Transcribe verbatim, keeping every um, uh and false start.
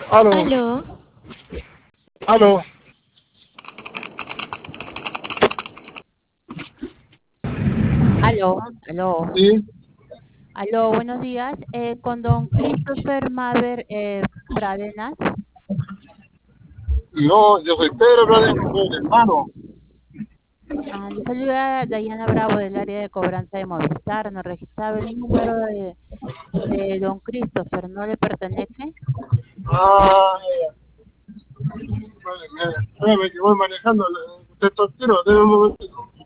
Aló, Aló, aló, Aló, aló, sí, aló, buenos días. Eh, con don Christopher Maver eh, Pradenas. no, yo soy Pedro, brother, soy el hermano. Ah, le saluda Dayana Bravo del área de cobranza de Movistar. Nos registraba el número de, de don Christopher, ¿no le pertenece? Ah, vale, me- espérame que voy manejando, usted quiero, déjame un momentito.